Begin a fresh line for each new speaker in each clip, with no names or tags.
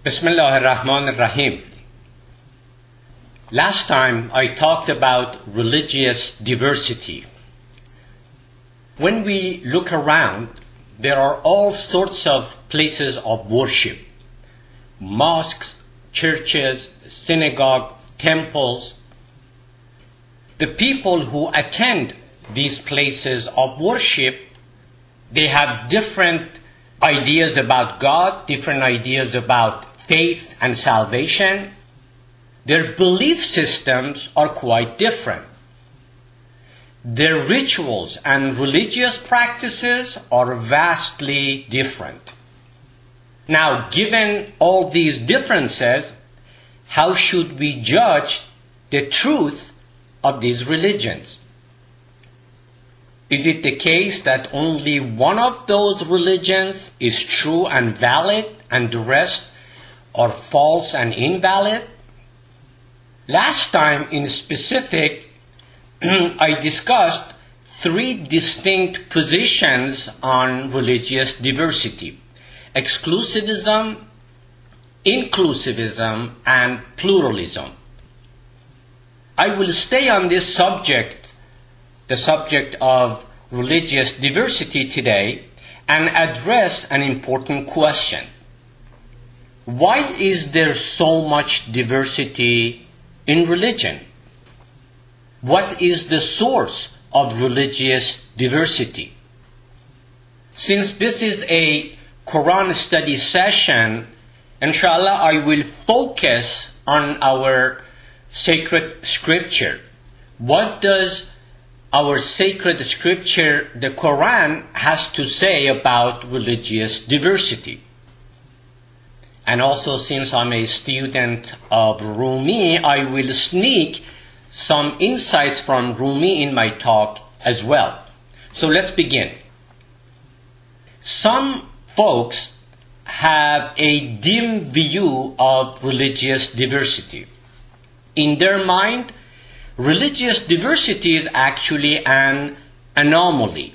Bismillah ar-Rahman ar-Rahim. Last time I talked about religious diversity. When we look around, there are all sorts of places of worship. Mosques, churches, synagogues, temples. The people who attend these places of worship, they have different ideas about God, different ideas about faith and salvation. Their belief systems are quite different. Their rituals and religious practices are vastly different. Now, given all these differences, how should we judge the truth of these religions? Is it the case that only one of those religions is true and valid and the rest are false and invalid? Last time in specific, I discussed three distinct positions on religious diversity: exclusivism, inclusivism, and pluralism. I will stay on this subject, the subject of religious diversity today, and address an important question. Why is there so much diversity in religion? What is the source of religious diversity? Since this is a Quran study session, inshallah I will focus on our sacred scripture. What does our sacred scripture, the Quran, has to say about religious diversity? And also, since I'm a student of Rumi, I will sneak some insights from Rumi in my talk as well. So let's begin. Some folks have a dim view of religious diversity. In their mind, religious diversity is actually an anomaly.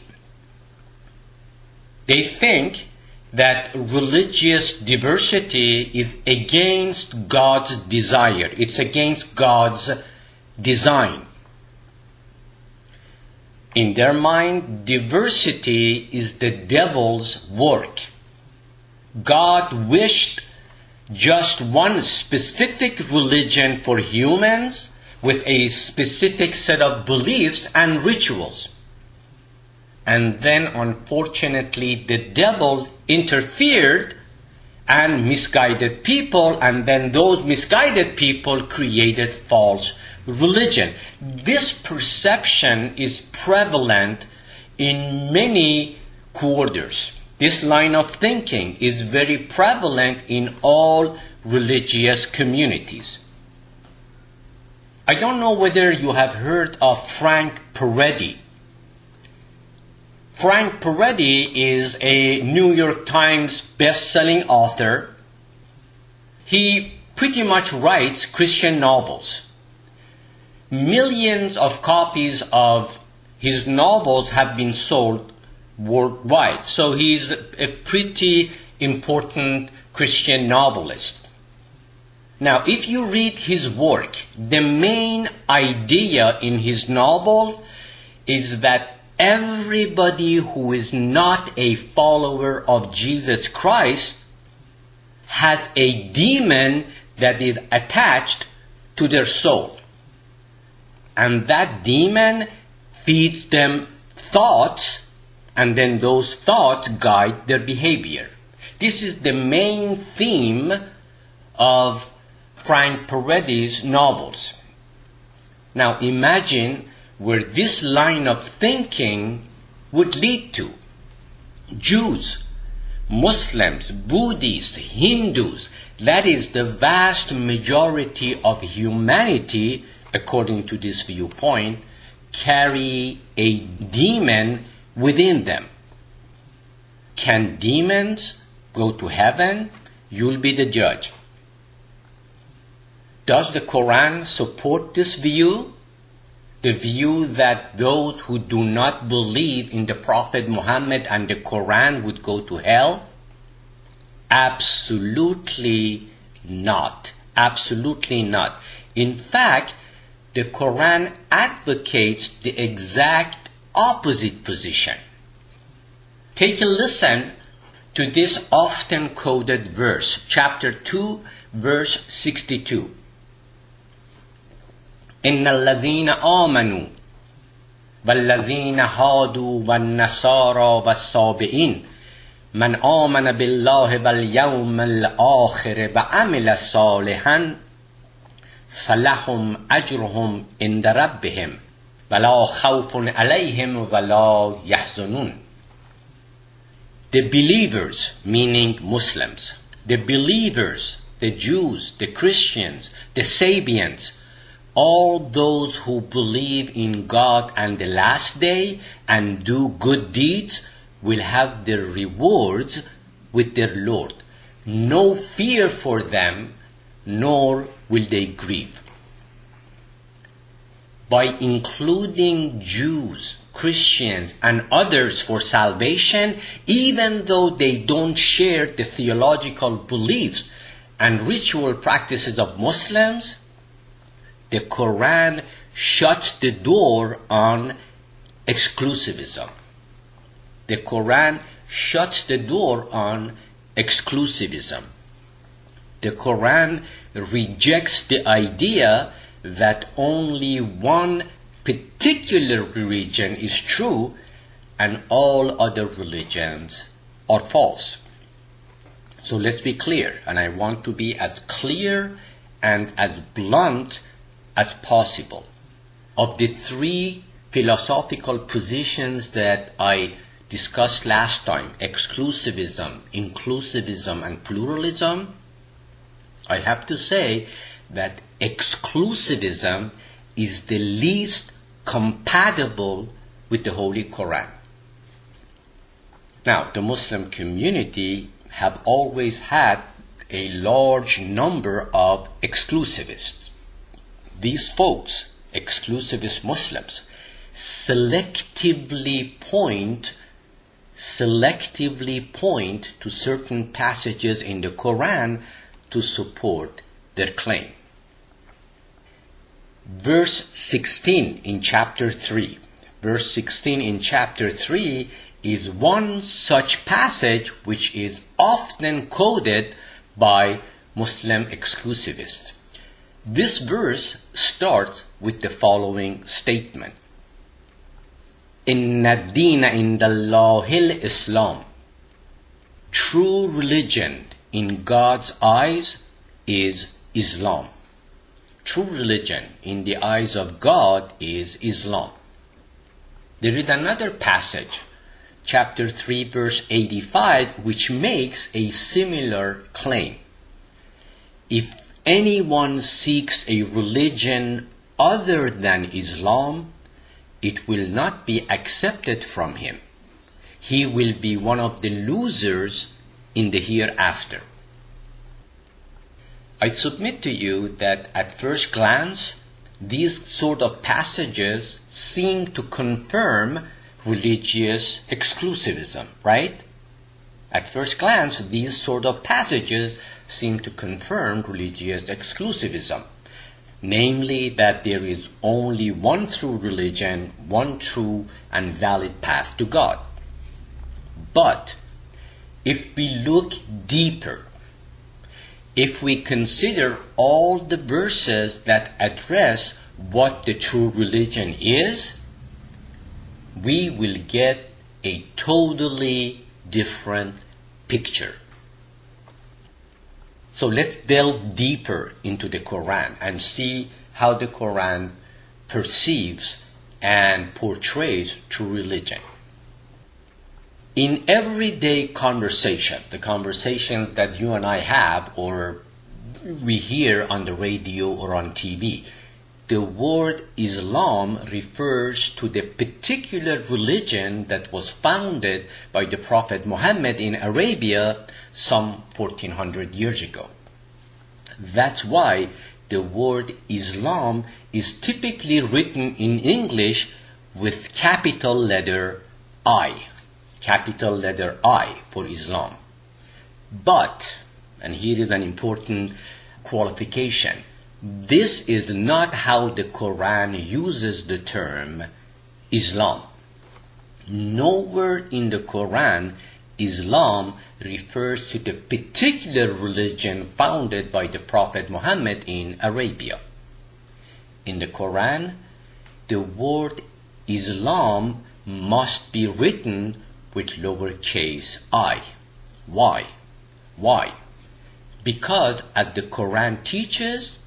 They think that religious diversity is against God's desire. It's against God's design. In their mind, diversity is the devil's work. God wished just one specific religion for humans with a specific set of beliefs and rituals. And then, unfortunately, the devil interfered and misguided people, and then those misguided people created false religion. This perception is prevalent in many quarters. This line of thinking is very prevalent in all religious communities. I don't know whether you have heard of Frank Peretti. Frank Peretti is a New York Times best-selling author. He pretty much writes Christian novels. Millions of copies of his novels have been sold worldwide. So he's a pretty important Christian novelist. Now, if you read his work, the main idea in his novels is that everybody who is not a follower of Jesus Christ has a demon that is attached to their soul. And that demon feeds them thoughts, and then those thoughts guide their behavior. This is the main theme of Frank Peretti's novels. Now imagine where this line of thinking would lead to. Jews, Muslims, Buddhists, Hindus, that is the vast majority of humanity, according to this viewpoint, carry a demon within them. Can demons go to heaven? You'll be the judge. Does the Quran support this view? The view that those who do not believe in the Prophet Muhammad and the Quran would go to hell? Absolutely not. Absolutely not. In fact, the Quran advocates the exact opposite position. Take a listen to this often quoted verse, chapter 2, verse 62. إِنَّ الَّذِينَ آمَنُوا وَالَّذِينَ هَادُوا وَالنَّصَارَى وَالصَّابِئِينَ مَنْ آمَنَ بِاللَّهِ وَالْيَوْمِ الْآخِرِ وَعَمِلَ صَالِحًا فَلَهُمْ أَجْرُهُمْ عِنْدَ رَبِّهِمْ وَلَا خَوْفٌ عَلَيْهِمْ وَلَا يَحْزَنُونَ. The believers, meaning Muslims, the believers, the Jews, the Christians, the Sabians, all those who believe in God and the last day and do good deeds will have their rewards with their Lord. No fear for them, nor will they grieve. By including Jews, Christians, and others for salvation, even though they don't share the theological beliefs and ritual practices of Muslims, the Quran shuts the door on exclusivism. The Quran shuts the door on exclusivism. The Quran rejects the idea that only one particular religion is true and all other religions are false. So let's be clear, and I want to be as clear and as blunt as possible. Of the three philosophical positions that I discussed last time, exclusivism, inclusivism, and pluralism, I have to say that exclusivism is the least compatible with the Holy Quran. Now, the Muslim community have always had a large number of exclusivists. These folks, exclusivist Muslims, selectively point to certain passages in the Quran to support their claim. Verse 16 in chapter 3. Verse 16 in chapter 3 is one such passage which is often quoted by Muslim exclusivists. This verse starts with the following statement. Inna ad-deena indallahi al-Islam. True religion in God's eyes is Islam. True religion in the eyes of God is Islam. There is another passage, chapter 3, verse 85, which makes a similar claim. If anyone seeks a religion other than Islam, it will not be accepted from him. He will be one of the losers in the hereafter. I submit to you that at first glance, these sort of passages seem to confirm religious exclusivism, right? At first glance, these sort of passages seem to confirm religious exclusivism, namely that there is only one true religion, one true and valid path to God. But if we look deeper, if we consider all the verses that address what the true religion is, we will get a totally different picture. So let's delve deeper into the Quran and see how the Quran perceives and portrays true religion. In everyday conversation, the conversations that you and I have or we hear on the radio or on TV, the word Islam refers to the particular religion that was founded by the Prophet Muhammad in Arabia some 1400 years ago. That's why the word Islam is typically written in English with capital letter I. Capital letter I for Islam. But And here is an important qualification. This is not how the Quran uses the term Islam. Nowhere in the Quran Islam refers to the particular religion founded by the Prophet Muhammad in Arabia. In the Quran, the word Islam must be written with lowercase I. Why? Why? Because as the Quran teaches,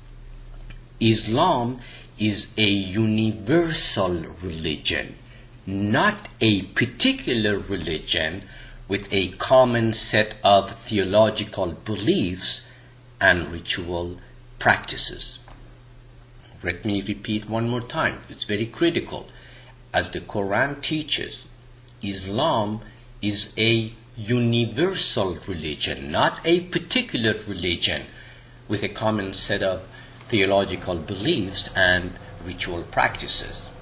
Islam is a universal religion, not a particular religion with a common set of theological beliefs and ritual practices. Let me repeat one more time. It's very critical. As the Quran teaches, Islam is a universal religion, not a particular religion with a common set of theological beliefs and ritual practices.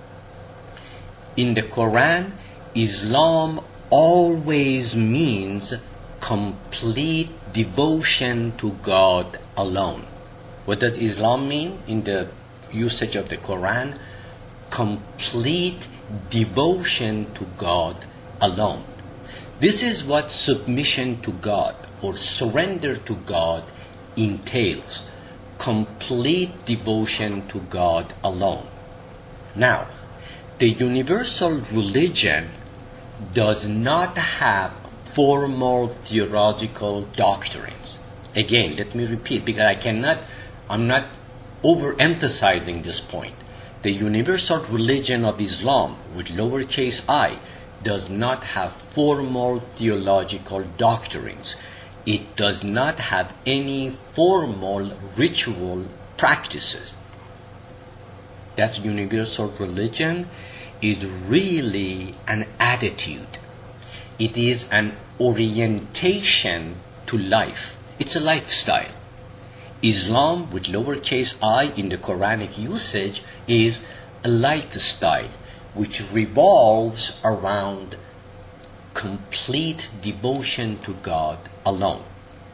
In the Quran, Islam always means complete devotion to God alone. What does Islam mean in the usage of the Quran? Complete devotion to God alone. This is what submission to God or surrender to God entails. Complete devotion to God alone. Now, the universal religion does not have formal theological doctrines. Again, let me repeat, because I'm not overemphasizing this point. The universal religion of Islam, with lowercase I, does not have formal theological doctrines. It does not have any formal ritual practices. That universal religion is really an attitude. It is an orientation to life. It's a lifestyle. Islam, with lowercase I in the Quranic usage, is a lifestyle which revolves around complete devotion to God alone.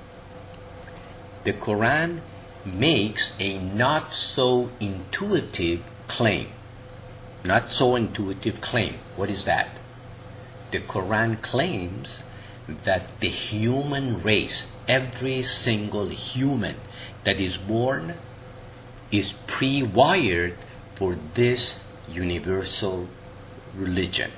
The Quran makes a not so intuitive claim. Not so intuitive claim. What is that? The Quran claims that the human race, every single human that is born, is pre-wired for this universal religion.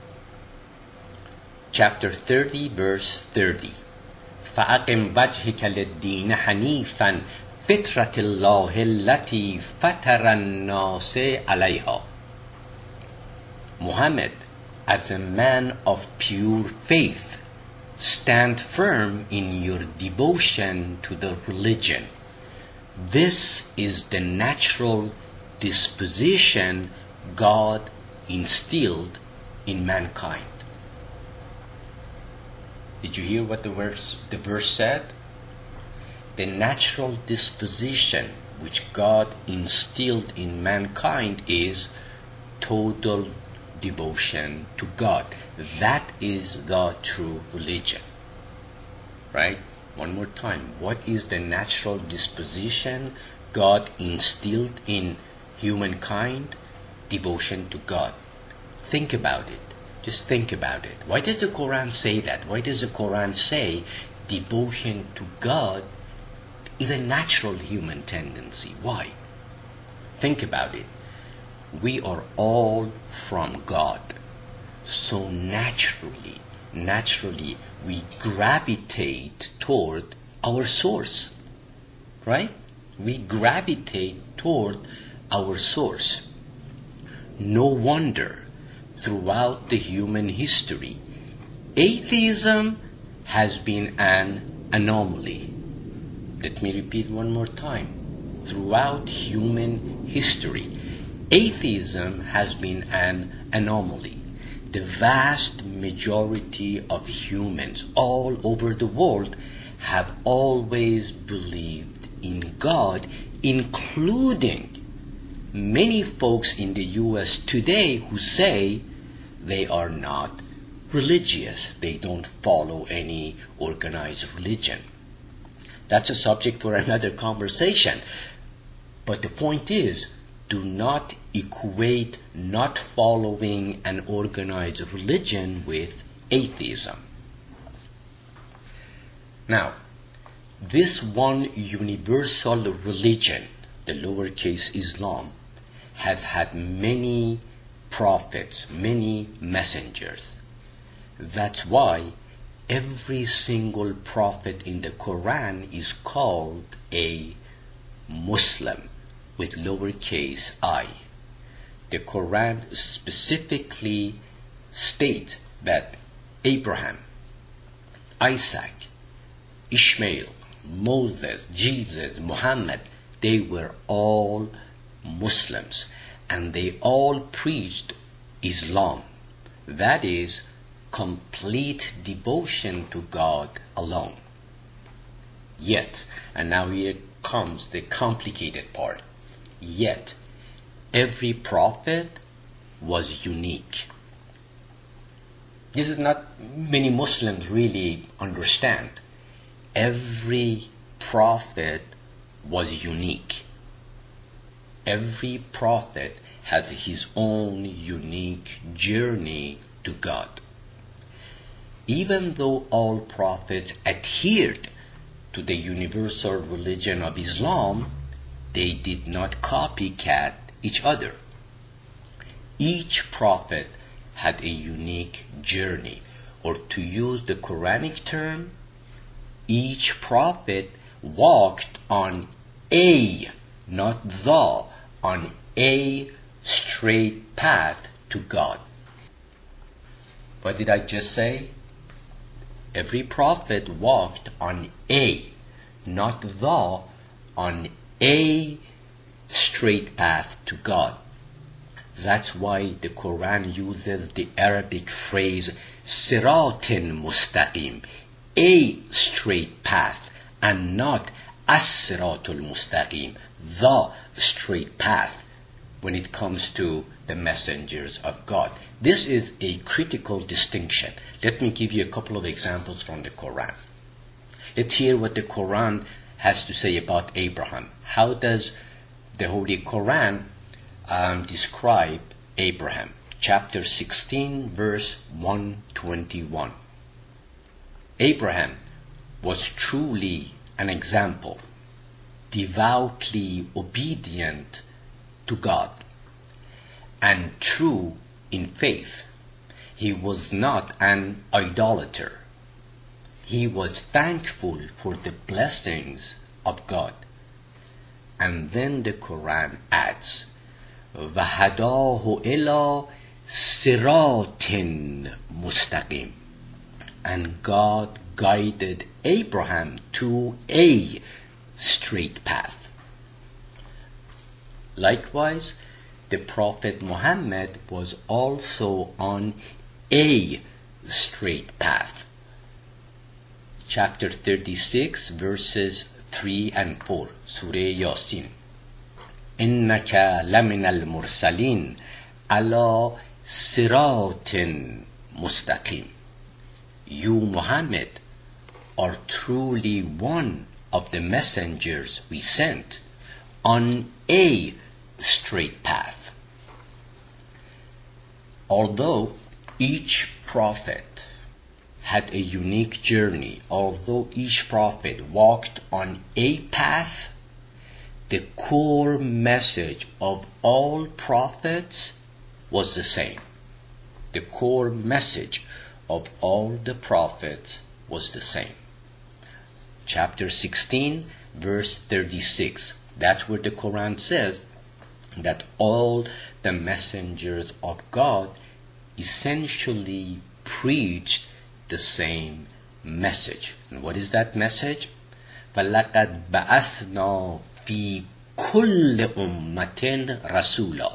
Chapter 30, verse 30. فَأَقِمْ وَجْهِكَ لِلدِّينِ حَنِيفًا فِطْرَةِ اللَّهِ الَّتِي فَطَرَ النَّاسَ عَلَيْهَا. Muhammad, as a man of pure faith, stand firm in your devotion to the religion. This is the natural disposition God instilled in mankind. Did you hear what the verse said? The natural disposition which God instilled in mankind is total devotion to God. That is the true religion. Right? One more time. What is the natural disposition God instilled in humankind? Devotion to God. Think about it. Just think about it. Why does the Quran say that? Why does the Quran say devotion to God is a natural human tendency? Why? Think about it. We are all from God. So naturally, we gravitate toward our source. Right? We gravitate toward our source. No wonder throughout the human history, atheism has been an anomaly. Let me repeat one more time. Throughout human history, atheism has been an anomaly. The vast majority of humans all over the world have always believed in God, including many folks in the U.S. today who say they are not religious. They don't follow any organized religion. That's a subject for another conversation. But the point is, do not equate not following an organized religion with atheism. Now, this one universal religion, the lowercase Islam, has had many prophets, many messengers. That's why every single prophet in the Quran is called a Muslim with lowercase I. The Quran specifically states that Abraham, Isaac, Ishmael, Moses, Jesus, Muhammad, they were all Muslims, and they all preached Islam. That is, complete devotion to God alone. Yet, and now here comes the complicated part, yet every prophet was unique. This is not many Muslims really understand. Every prophet was unique. Every prophet has his own unique journey to God. Even though all prophets adhered to the universal religion of Islam, they did not copycat each other. Each prophet had a unique journey, or to use the Quranic term, each prophet walked on a, not the, on a straight path to God. What did I just say? Every prophet walked on a, not the, on a straight path to God. That's why the Quran uses the Arabic phrase Siratin Mustaqim, a straight path, and not As-Siratul Mustaqim, the straight path, when it comes to the messengers of God. This is a critical distinction. Let me give you a couple of examples from the Quran. Let's hear what the Quran has to say about Abraham. How does the Holy Quran describe Abraham? Chapter 16, verse 121. Abraham was truly an example, devoutly obedient to God, and true in faith. He was not an idolater. He was thankful for the blessings of God. And then the Quran adds, وَهَدَاهُ إِلَى صِرَاطٍ مُسْتَقِيمٍ. And God guided Abraham to a straight path. Likewise, the Prophet Muhammad was also on a straight path. Chapter 36, verses 3 and 4, Surah Yasin. إِنَّكَ لَمِنَ الْمُرْسَلِينَ عَلَى صِرَاطٍ مُسْتَقِيمٍ. You, Muhammad, are truly one of the messengers we sent on a straight path. Although each prophet had a unique journey, although each prophet walked on a path, the core message of all prophets was the same. The core message of all the prophets was the same. Chapter 16, verse 36. That's where the Quran says that all the messengers of God essentially preached the same message. And what is that message? فَلَقَدْ بَعَثْنَا فِي كُلِّ أُمَّةٍ رَسُولًا.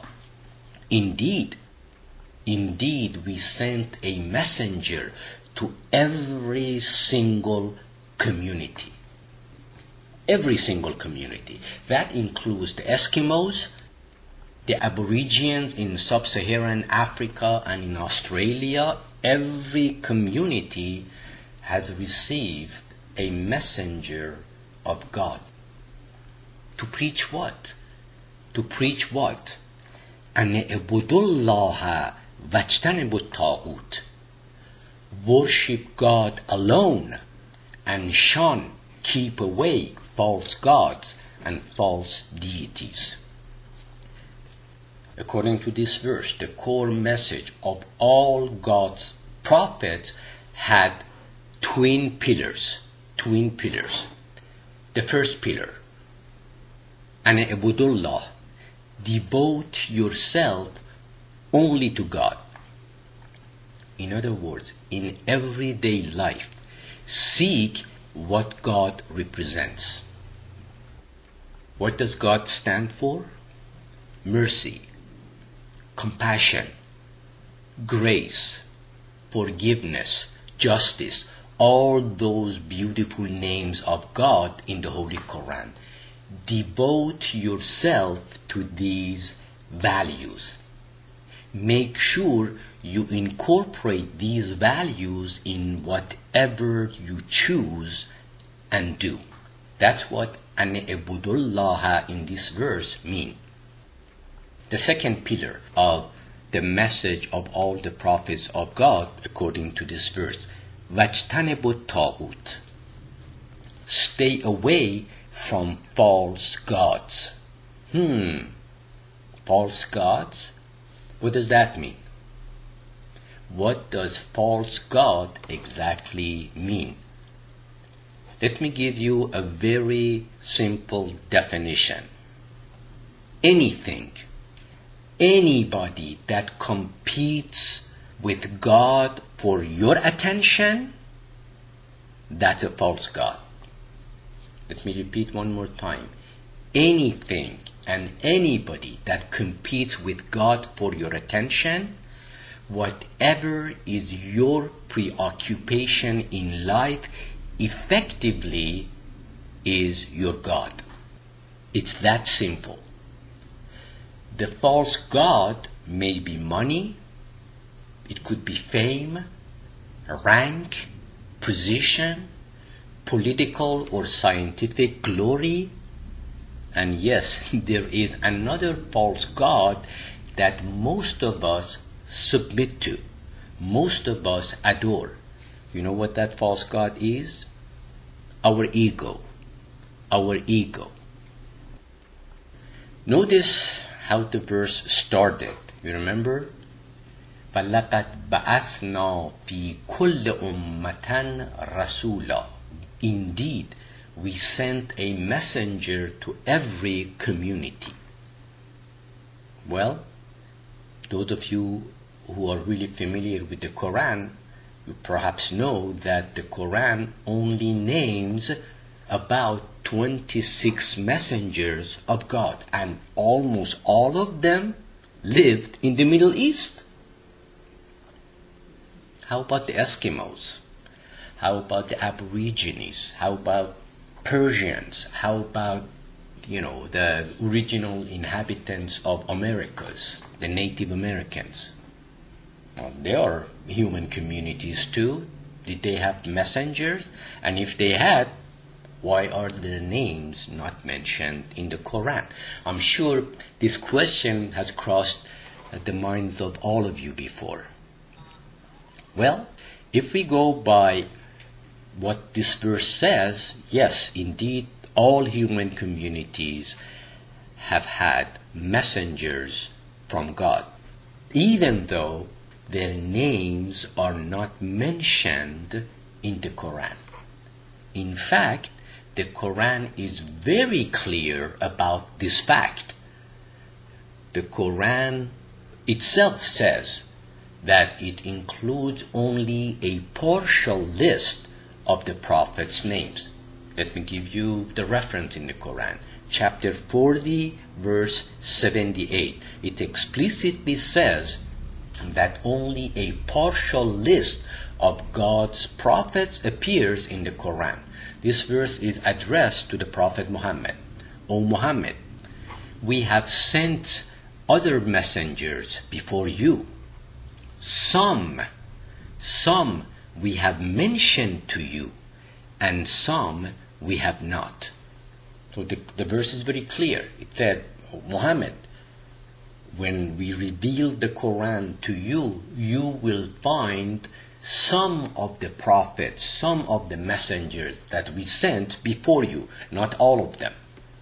Indeed, we sent a messenger to every single community. Every single community. That includes the Eskimos, the Aborigines in sub-Saharan Africa and in Australia. Every community has received a messenger of God. To preach what? To preach what? أن اعبدوا الله واجتنبوا الطاغوت. Worship God alone and shun, keep away false gods and false deities. According to this verse, the core message of all God's prophets had twin pillars. The first pillar, أن اعبدوا الله, devote yourself only to God. In other words, in everyday life, seek what God represents. What does God stand for? Mercy, compassion, grace, forgiveness, justice, all those beautiful names of God in the Holy Quran. Devote yourself to these values. Make sure you incorporate these values in whatever you choose and do. That's what أن اعبدوا الله in this verse mean. The second pillar of the message of all the prophets of God, according to this verse, واجتنبوا الطاغوت. Stay away from false gods. False gods? What does that mean? What does false god exactly mean? Let me give you a very simple definition. Anything, anybody that competes with God for your attention, that's a false god. Let me repeat one more time. Anything and anybody that competes with God for your attention, whatever is your preoccupation in life, effectively is your God. It's that simple. The false god may be money, it could be fame, rank, position, political or scientific glory. And yes, there is another false god that most of us submit to, most of us adore. You know what that false god is? Our ego. Our ego. Notice how the verse started. You remember? فَلَقَدْ بَعَثْنَا فِي كُلِّ أُمَّةٍ رَسُولًا. Indeed, we sent a messenger to every community. Well, those of you who are really familiar with the Quran, you perhaps know that the Quran only names about 26 messengers of God, and almost all of them lived in the Middle East. How about the Eskimos? How about the Aborigines? How about Persians? How about, the original inhabitants of Americas, the Native Americans? Well, they are human communities too. Did they have messengers? And if they had, why are their names not mentioned in the Quran? I'm sure this question has crossed the minds of all of you before. Well, if we go by what this verse says, yes, indeed, all human communities have had messengers from God, even though their names are not mentioned in the Quran. In fact, the Quran is very clear about this fact. The Quran itself says that it includes only a partial list of the prophets' names. Let me give you the reference in the Quran. Chapter 40, verse 78. It explicitly says that only a partial list of God's prophets appears in the Quran. This verse is addressed to the Prophet Muhammad. O Muhammad, we have sent other messengers before you. Some we have mentioned to you, and some we have not. So the verse is very clear. It said, Muhammad, when we reveal the Quran to you, you will find some of the prophets, some of the messengers that we sent before you, not all of them.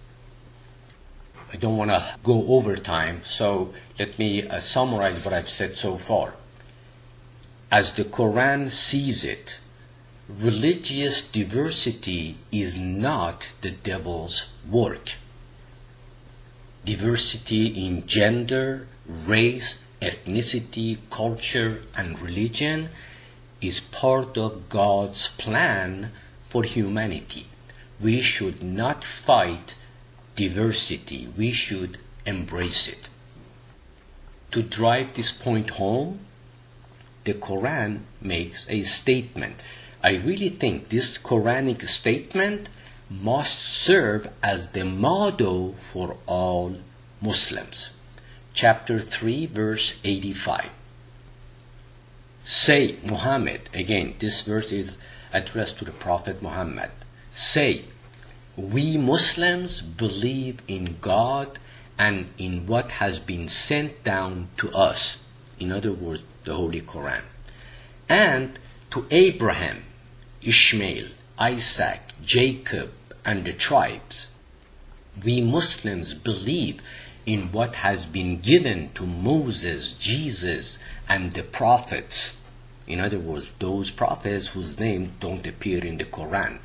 I don't want to go over time, so let me summarize what I've said so far. As the Quran sees it, religious diversity is not the devil's work. Diversity in gender, race, ethnicity, culture, and religion is part of God's plan for humanity. We should not fight diversity. We should embrace it. To drive this point home, the Quran makes a statement. I really think this Quranic statement must serve as the motto for all Muslims. Chapter 3, verse 85. Say, Muhammad, again, this verse is addressed to the Prophet Muhammad. Say, we Muslims believe in God and in what has been sent down to us. In other words, the Holy Quran. And to Abraham, Ishmael, Isaac, Jacob, and the tribes. We Muslims believe in what has been given to Moses, Jesus, and the prophets. In other words, those prophets whose names don't appear in the Quran.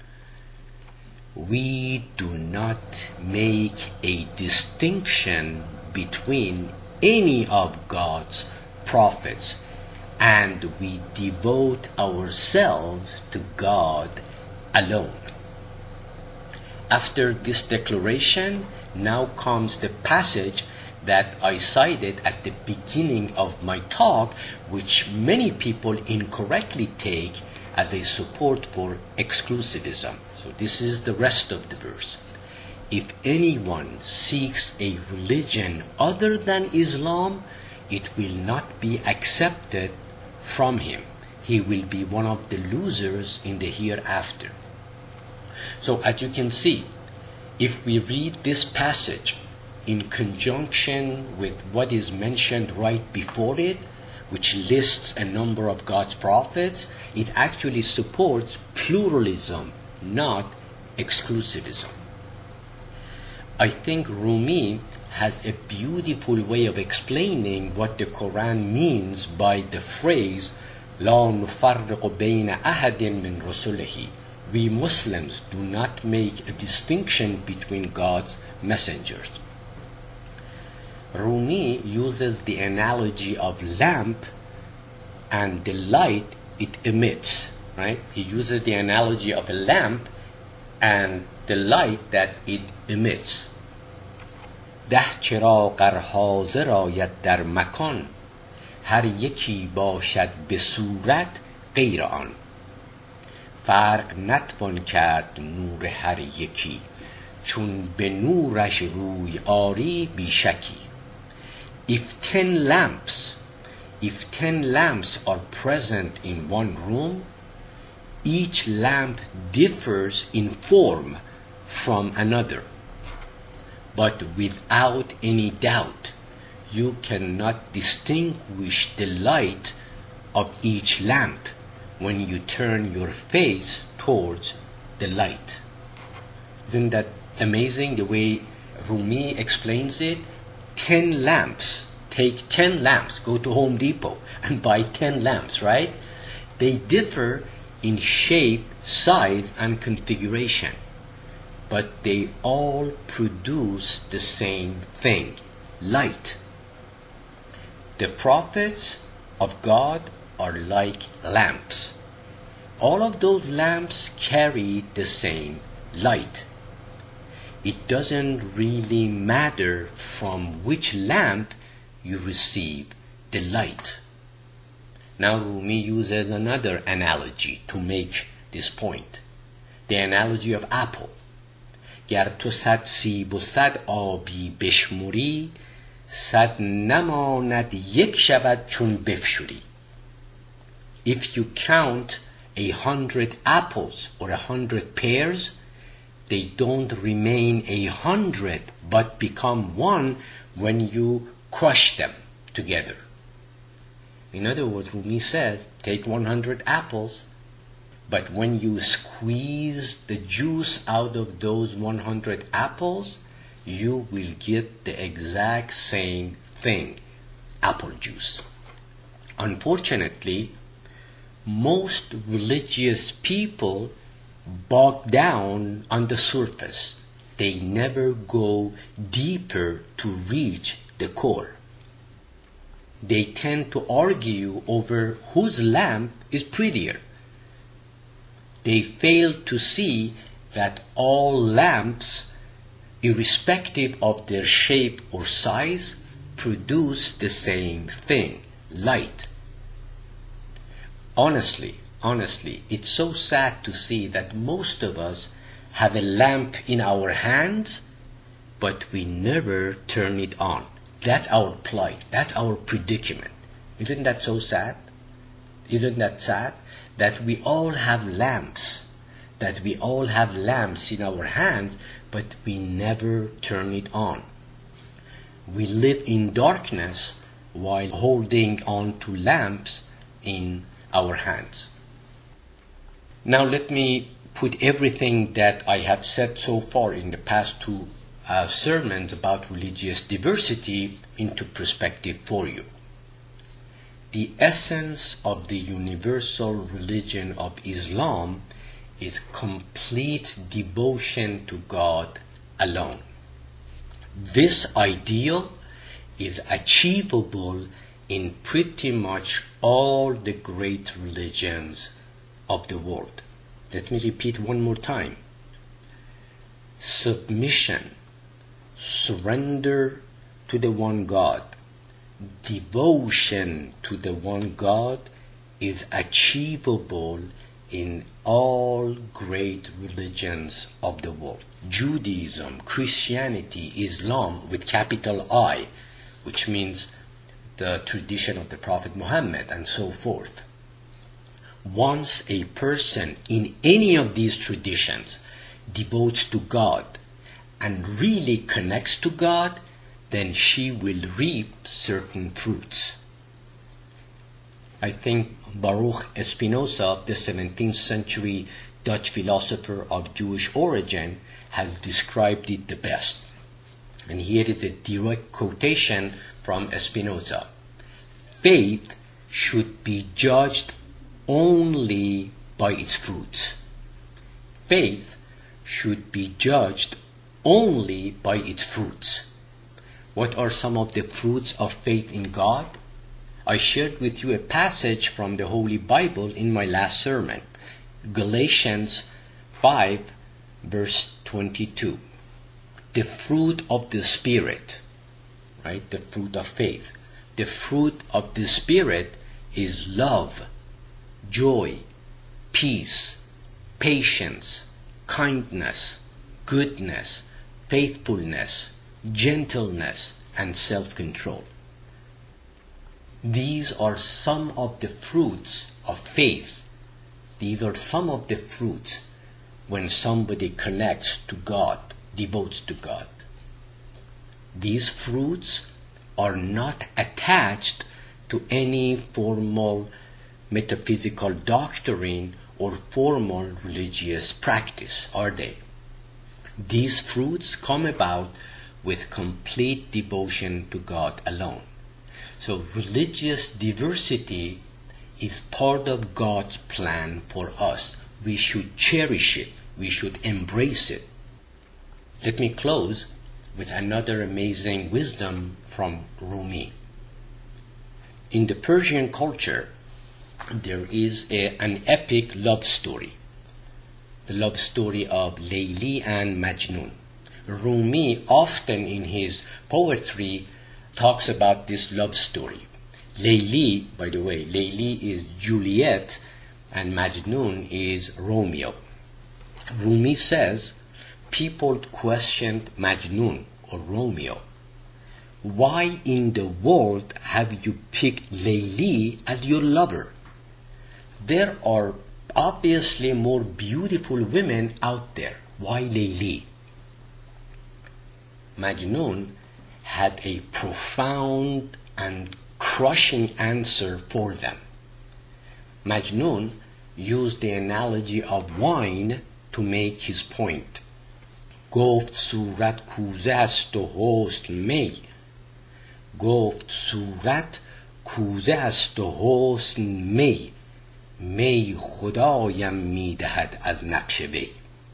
We do not make a distinction between any of God's prophets, and we devote ourselves to God alone. After this declaration, now comes the passage that I cited at the beginning of my talk, which many people incorrectly take as a support for exclusivism. So this is the rest of the verse. If anyone seeks a religion other than Islam, it will not be accepted from him. He will be one of the losers in the hereafter. So as you can see, if we read this passage in conjunction with what is mentioned right before it, which lists a number of God's prophets, it actually supports pluralism, not exclusivism. I think Rumi has a beautiful way of explaining what the Quran means by the phrase لا نفرق بين أحد من رسله. We Muslims do not make a distinction between God's messengers. Rumi uses the analogy of lamp and the light it emits, right? He uses the analogy of a lamp and the light that it emits. 10 چراغ ار حاضر آید در مکان هر یکی باشد به صورت غیر آن فرق نتوان کرد نور هر یکی چون به نورش روی آری بیشکی. If 10 lamps are present in one room, each lamp differs in form from another. But without any doubt, you cannot distinguish the light of each lamp when you turn your face towards the light. Isn't that amazing the way Rumi explains it? 10 lamps. Take 10 lamps. Go to Home Depot and buy 10 lamps, right? They differ in shape, size, and configuration, but they all produce the same thing, light. The prophets of God are like lamps. All of those lamps carry the same light. It doesn't really matter from which lamp you receive the light. Now Rumi uses another analogy to make this point. The analogy of apple. گر تو 100 سیب و 100 آبی بشموری 100 نماند یک شود چون بفشوری. If you count 100 apples or 100 pears, they don't remain 100 but become one when you crush them together. In other words, Rumi says, take 100 apples, but when you squeeze the juice out of those 100 apples, you will get the exact same thing, apple juice. Unfortunately, most religious people bog down on the surface. They never go deeper to reach the core. They tend to argue over whose lamp is prettier. They fail to see that all lamps, irrespective of their shape or size, produce the same thing, light. Honestly, it's so sad to see that most of us have a lamp in our hands, but we never turn it on. That's our plight. That's our predicament. Isn't that so sad? Isn't that sad? That we all have lamps. That we all have lamps in our hands, but we never turn it on. We live in darkness while holding on to lamps in our hands. Now let me put everything that I have said so far in the past two sermons about religious diversity into perspective for you. The essence of the universal religion of Islam is complete devotion to God alone. This ideal is achievable in pretty much all the great religions of the world. Let me repeat one more time. Submission, surrender to the one God, devotion to the one God is achievable in all great religions of the world. Judaism, Christianity, Islam with capital I, which means the tradition of the Prophet Muhammad and so forth. Once a person in any of these traditions devotes to God and really connects to God, then she will reap certain fruits. I think Baruch Spinoza, the 17th century Dutch philosopher of Jewish origin, has described it the best. And here is a direct quotation from Spinoza. Faith should be judged only by its fruits. Faith should be judged only by its fruits. What are some of the fruits of faith in God? I shared with you a passage from the Holy Bible in my last sermon, Galatians 5, verse 22. The fruit of the Spirit, right? The fruit of faith. The fruit of the Spirit is love, joy, peace, patience, kindness, goodness, faithfulness, gentleness, and self-control. These are some of the fruits of faith. These are some of the fruits when somebody connects to God, devotes to God. These fruits are not attached to any formal metaphysical doctrine or formal religious practice, are they? These fruits come about with complete devotion to God alone. So religious diversity is part of God's plan for us. We should cherish it. We should embrace it. Let me close with another amazing wisdom from Rumi. In the Persian culture, there is an epic love story. The love story of Layli and Majnun. Rumi often in his poetry talks about this love story. Layli, by the way, Layli is Juliet and Majnun is Romeo. Rumi says, people questioned Majnun or Romeo. Why in the world have you picked Layli as your lover? There are obviously more beautiful women out there. why Layli? Majnun had a profound and crushing answer for them. Majnun used the analogy of wine to make his point. گفت صورت کوزه است و حسن می. گفت صورت کوزه است و حسن می. می خدایم میدهد از نقش وی.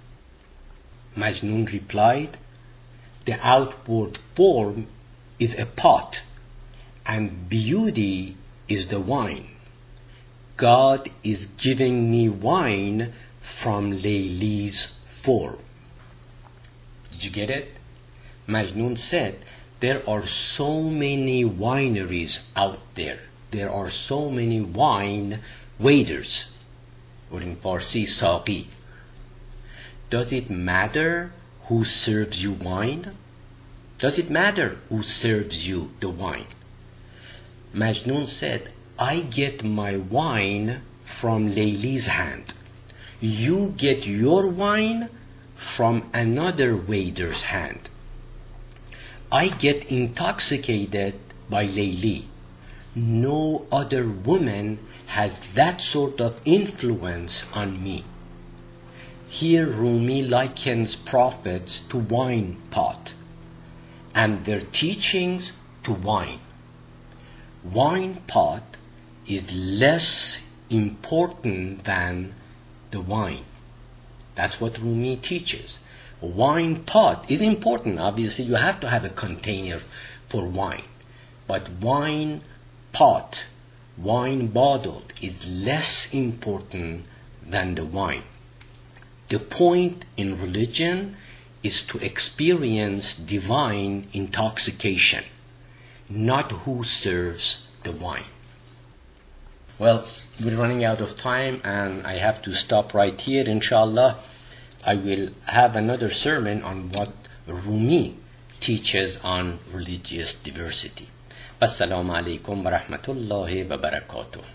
Majnun replied, the outward form is a pot and beauty is the wine. God is giving me wine from Layli's form. Did you get it? Majnun said, there are so many wineries out there. There are so many wine waiters, or in Farsi, saqi. Does it matter who serves you wine? Does it matter who serves you the wine? Majnun said, I get my wine from Layli's hand. You get your wine from another waiter's hand. I get intoxicated by Layli. No other woman has that sort of influence on me. Here Rumi likens prophets to wine pot and their teachings to wine. Wine pot is less important than the wine. That's what Rumi teaches. Wine pot is important. Obviously, you have to have a container for wine. But wine pot, wine bottle, is less important than the wine. The point in religion is to experience divine intoxication, not who serves the wine. Well, we're running out of time and I have to stop right here. Inshallah, I will have another sermon on what Rumi teaches on religious diversity. Assalamu alaikum wa rahmatullahi wa barakatuh.